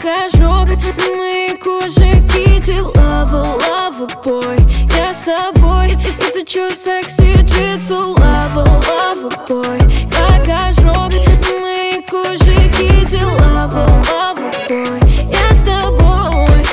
как ожог на моей коже китель. Лава, лава, бой, я с тобой изучу секси джитсу. Лава, лава, бой, как ожог на моей коже китель. Лава, лава, бой, я с тобой.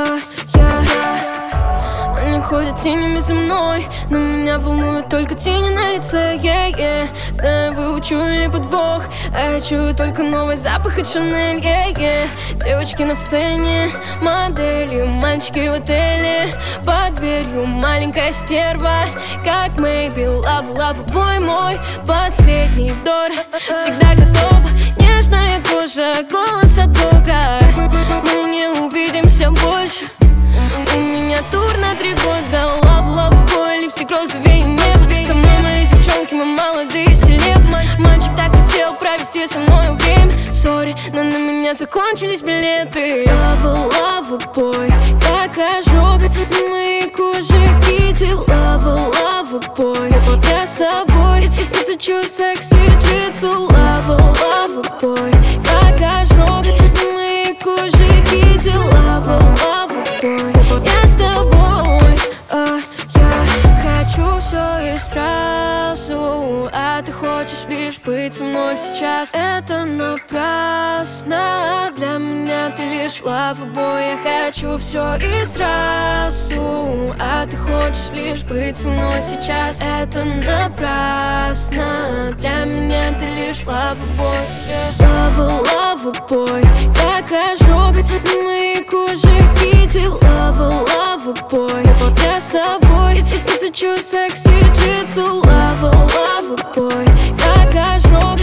Они ходят тенями за мной, но меня волнуют только тени на лице. Знаю, выучу или подвох, а я чую только новый запах от Шанель. Девочки на сцене, модели, мальчики в отеле, под дверью маленькая стерва, как Мэйби. Лава, лава, бой мой последний вдох, всегда готова. Нежная кожа, голос от Бога. Мы не увидимся больше. У меня тур на 3 года. Лав, лав, бой, липстик розовее небо. Со мной мои девчонки, мы молодые, селеб. Мальчик так хотел провести со мной время. Сори, но на меня закончились билеты. Лава, лава, бой, как ожог на моей коже китель. Лава, лава, бой, я с тобой изучу секси джитсу. Лава, лава, бой, как ожог на моей коже китель. Лава, лава, бой, я с тобой. Я хочу все и сразу, а ты хочешь лишь быть со мной сейчас. Это напрасно, для меня ты лишь лава, бой. Я хочу все и сразу, а ты хочешь лишь быть со мной сейчас. Это напрасно, для меня ты лишь лава, бой. Лава, лава, бой, как ожог на моей коже китель. Лава, лава, бой, я с тобой изучу секси джитсу. Лава, лава, бой, как ожог